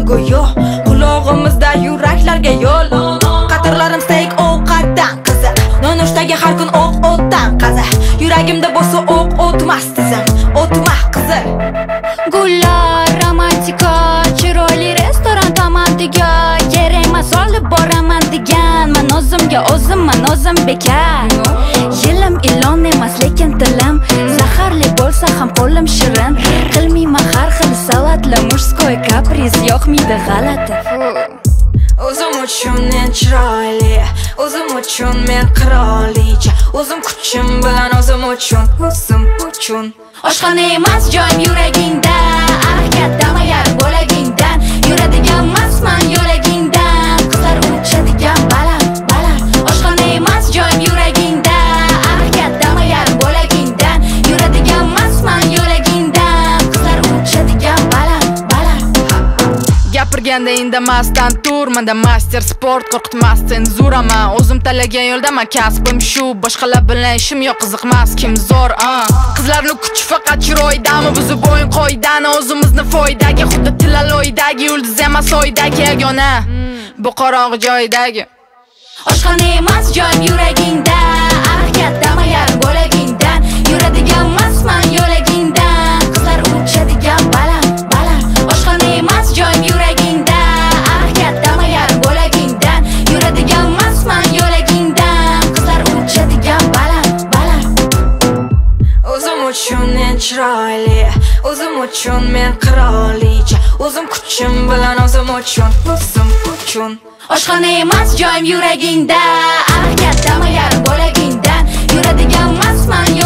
go'yo qulog'imizda yuraklarga yo'l. Qatorlarim steak ovqatdan qiziq, nonushtaga har kun o'tdan qaza. Yuragimda bo'lsa o'tmas tizim, o'tmas qizil. Gullar romantika, chiroyli restoran tomondiga, kerak emas olib boraman degan. Men o'zim bekar. Yilim ilon emas lekin tilim zaharli bo'lsa ham qo'lim shirin. Qilmayman har xil salatli murskoy kapriz, yo'qmidi g'alati. O'zim uchun men chiroyli, o'zim uchun men qirolicha, o'zim kuchim bilan o'zim uchun. Oshxona emas joyim yuragingda, harakatdam agar bo'lagingdan. Yuradigan emasman yo'lagingdan, qizlar uchadigan baland. Oshxona emas joyim yuragingda, harakatdam agar bo'lagingdan. Yuradigan emasman yo'lagingdan, qizlar uchadigan baland. Gapirganda indamasdan tur, menda master sport, qo'rqitmas senzuraman. O'zim tanlagan yo'ldaman, kasbim shu, boshqalar bilan ishim yo'q, qiziqmas kim zo'r. Qizlarning kuchi faqat chiroydami, buzib o'yin qoidani, o'zimizni foydaga, xuddi tilaloydagi yulduz emas oydagi yagona, bu qorong'i joydagi. Oshxona emas joyim yuragingda, harakatdam agar bo'lagingdan. Yuradigan emasman yo'lagingdan, qizlar uchadigan baland. Oshxona emas joyim yuragingda, harakatdam agar bo'lagingdan. Yuradigan emasman yo'lagingdan, qizlar uchadigan baland. O'zim uchun men chiroyli, o'zim uchun men qirolicha, o'zim kuchim bilan o'zim uchun. Oshxona emas joyim yuragingda, harakatdam agar bo'lagingdan. Yuradigan emasman